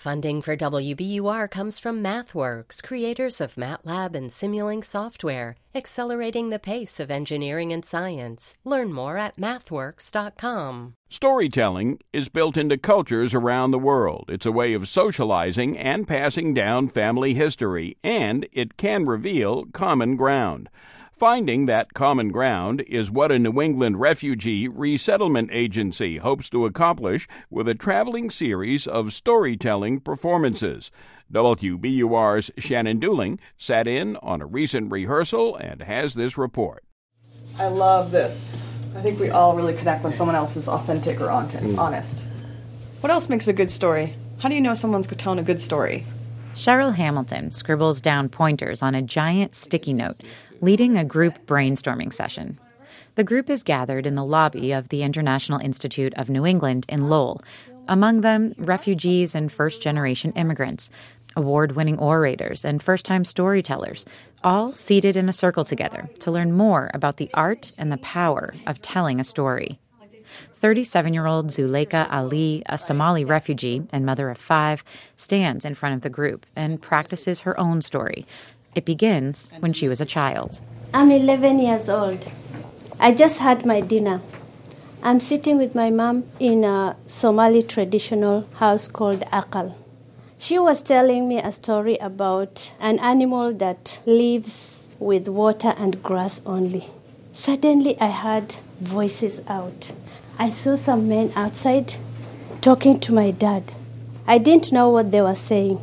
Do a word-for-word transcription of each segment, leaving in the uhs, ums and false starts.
Funding for W B U R comes from MathWorks, creators of MATLAB and Simulink software, accelerating the pace of engineering and science. Learn more at mathworks dot com. Storytelling is built into cultures around the world. It's a way of socializing and passing down family history, and it can reveal common ground. Finding that common ground is what a New England refugee resettlement agency hopes to accomplish with a traveling series of storytelling performances. W B U R's Shannon Dooling sat in on a recent rehearsal and has this report. I love this. I think we all really connect when someone else is authentic or honest. What else makes a good story? How do you know someone's telling a good story? Cheryl Hamilton scribbles down pointers on a giant sticky note, leading a group brainstorming session. The group is gathered in the lobby of the International Institute of New England in Lowell. Among them, refugees and first-generation immigrants, award-winning orators, and first-time storytellers, all seated in a circle together to learn more about the art and the power of telling a story. thirty-seven-year-old Zuleika Ali, a Somali refugee and mother of five, stands in front of the group and practices her own story. It begins when she was a child. I'm eleven years old. I just had my dinner. I'm sitting with my mom in a Somali traditional house called Akal. She was telling me a story about an animal that lives with water and grass only. Suddenly I heard voices out. I saw some men outside talking to my dad. I didn't know what they were saying.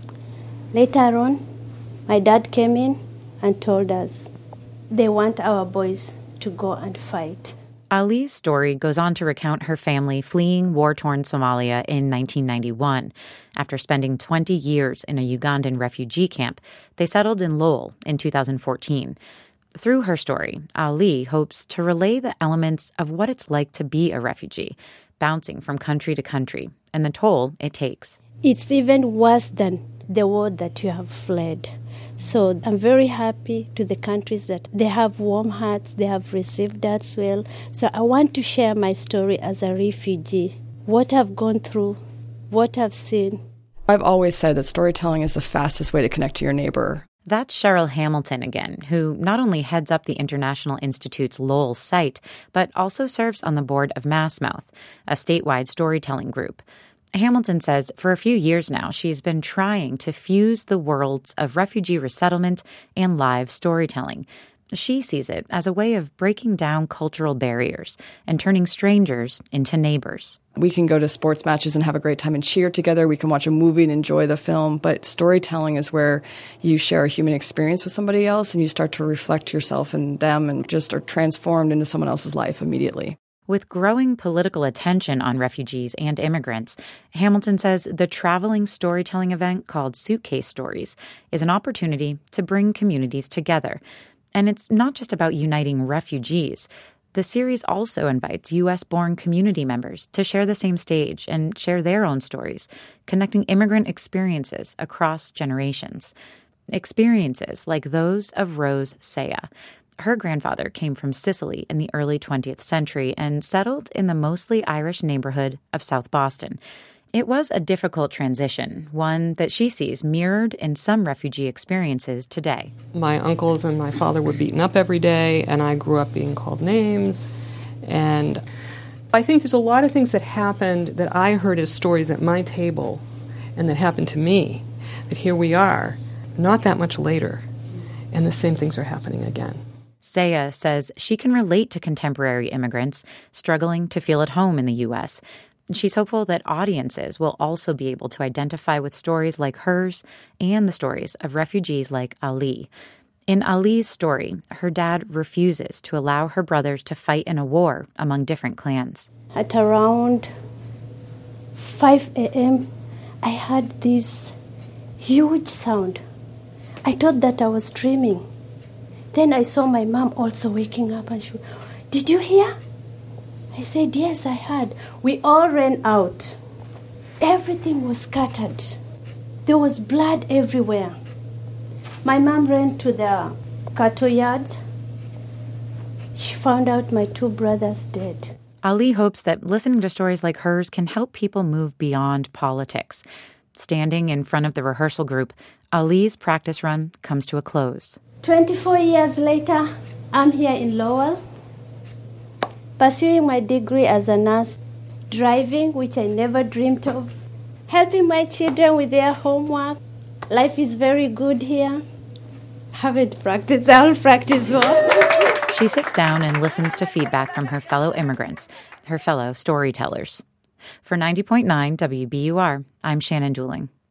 Later on, my dad came in and told us they want our boys to go and fight. Ali's story goes on to recount her family fleeing war-torn Somalia in nineteen ninety-one. After spending twenty years in a Ugandan refugee camp, they settled in Lowell in two thousand fourteen. Through her story, Ali hopes to relay the elements of what it's like to be a refugee, bouncing from country to country, and the toll it takes. It's even worse than the war that you have fled. So I'm very happy to the countries that they have warm hearts, they have received us well. So I want to share my story as a refugee, what I've gone through, what I've seen. I've always said that storytelling is the fastest way to connect to your neighbor. That's Cheryl Hamilton again, who not only heads up the International Institute's Lowell site, but also serves on the board of Massmouth, a statewide storytelling group. Hamilton says for a few years now, she's been trying to fuse the worlds of refugee resettlement and live storytelling. She sees it as a way of breaking down cultural barriers and turning strangers into neighbors. We can go to sports matches and have a great time and cheer together. We can watch a movie and enjoy the film. But storytelling is where you share a human experience with somebody else and you start to reflect yourself in them and just are transformed into someone else's life immediately. With growing political attention on refugees and immigrants, Hamilton says the traveling storytelling event called Suitcase Stories is an opportunity to bring communities together. And it's not just about uniting refugees. The series also invites U S-born community members to share the same stage and share their own stories, connecting immigrant experiences across generations. Experiences like those of Rose Saya. Her grandfather came from Sicily in the early twentieth century and settled in the mostly Irish neighborhood of South Boston. It was a difficult transition, one that she sees mirrored in some refugee experiences today. My uncles and my father were beaten up every day, and I grew up being called names. And I think there's a lot of things that happened that I heard as stories at my table and that happened to me, that here we are, not that much later, and the same things are happening again. Saya says she can relate to contemporary immigrants struggling to feel at home in the U S. She's hopeful that audiences will also be able to identify with stories like hers and the stories of refugees like Ali. In Ali's story, her dad refuses to allow her brothers to fight in a war among different clans. At around five a.m., I heard this huge sound. I thought that I was dreaming. Then I saw my mom also waking up and she, "Did you hear?" I said, "Yes, I heard." We all ran out. Everything was scattered. There was blood everywhere. My mom ran to the cattle yard. She found out my two brothers dead. Ali hopes that listening to stories like hers can help people move beyond politics. Standing in front of the rehearsal group, Ali's practice run comes to a close. twenty-four years later, I'm here in Lowell, pursuing my degree as a nurse, driving, which I never dreamed of, helping my children with their homework. Life is very good here. Haven't practiced, I'll practice more. She sits down and listens to feedback from her fellow immigrants, her fellow storytellers. For ninety point nine W B U R, I'm Shannon Dooling.